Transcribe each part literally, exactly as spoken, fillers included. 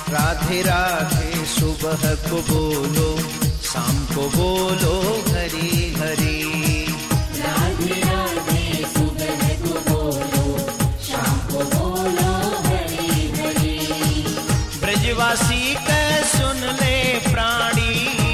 राधे राधे सुबह को बोलो, शाम को बोलो हरी हरी। राधे राधे सुबह को बोलो, शाम को बोलो हरी हरी। ब्रजवासी कह सुन ले प्राणी,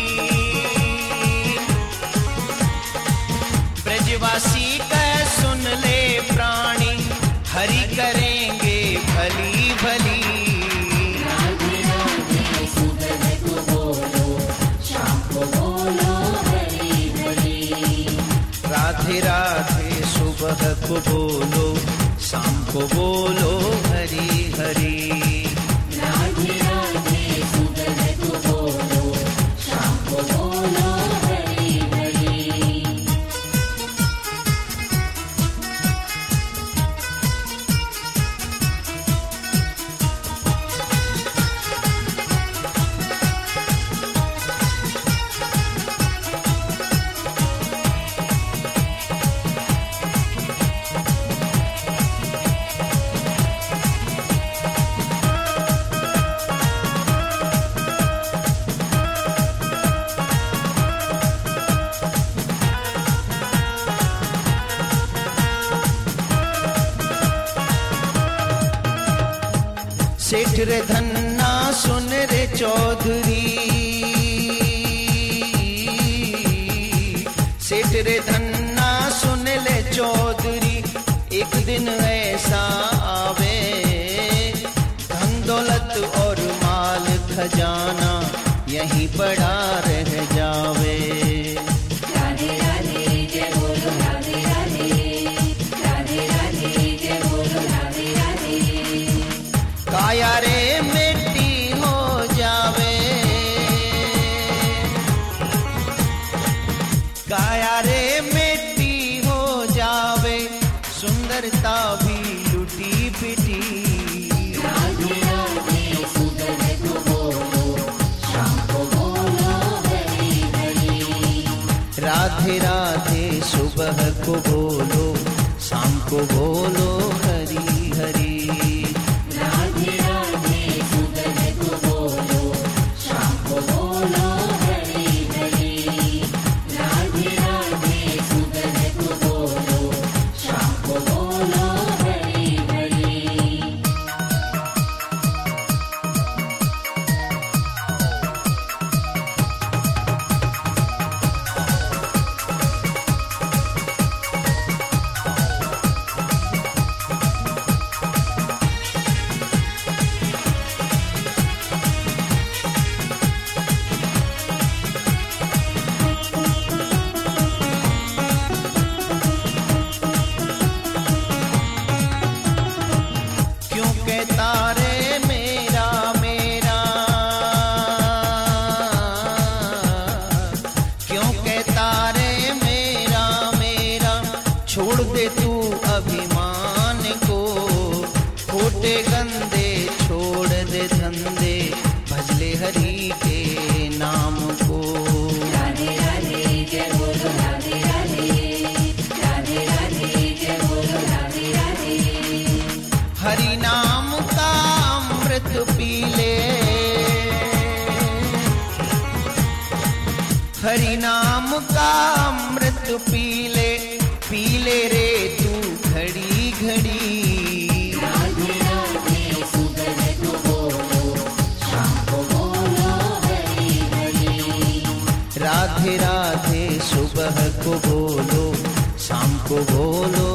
ब्रजवासी कह सुन ले प्राणी, हरि करेंगे भली भली। राधे राधे सुबह को बोलो, शाम को बोलो हरी हरी। राधे राधे सुबह को बोलो, शाम को बोलो हरी हरी। राधे राधे सुबह को बोलो, शाम को बोलो हरी हरी। सेठ रे धन्ना सुन रे चौधरी, सेठ रे धन्ना सुन ले चौधरी। एक दिन ऐसा आवे, धन दौलत और माल खजाना यहीं पड़ा रह जावे। राधे राधे जय बोलो राधे राधे, राधे राधे जय बोलो राधे राधे। काया रे मिट्टी हो जावे, काया रे मिट्टी हो जावे, सुंदरता भी लुटी पिटी। राधे राधे सुबह को बोलो, शाम को बोलो हरी हरी। राधे राधे सुबह को बोलो, शाम को बोलो हरी हरी। राधे राधे सुबह को बोलो, शाम को बोलो हरी हरी। राधे राधे सुबह को बोलो, शाम को बोलो हरी हरी। क्यों कहता रे मेरा मेरा, क्यों कहता रे मेरा मेरा। छोड़ दे तू अभिमान को, खोटे गंदे छोड़ दे धंधे, भजले हरि के नाम को। राधे राधे जय बोलो राधे राधे, राधे राधे जय बोलो राधे राधे। हरि नाम का अमृत पी ले, हरि नाम का अमृत पी ले, पी ले रे तू घड़ी घड़ी। राधे राधे सुबह को बोलो, शाम को बोलो हरी हरी। राधे राधे सुबह को बोलो, शाम को बोलो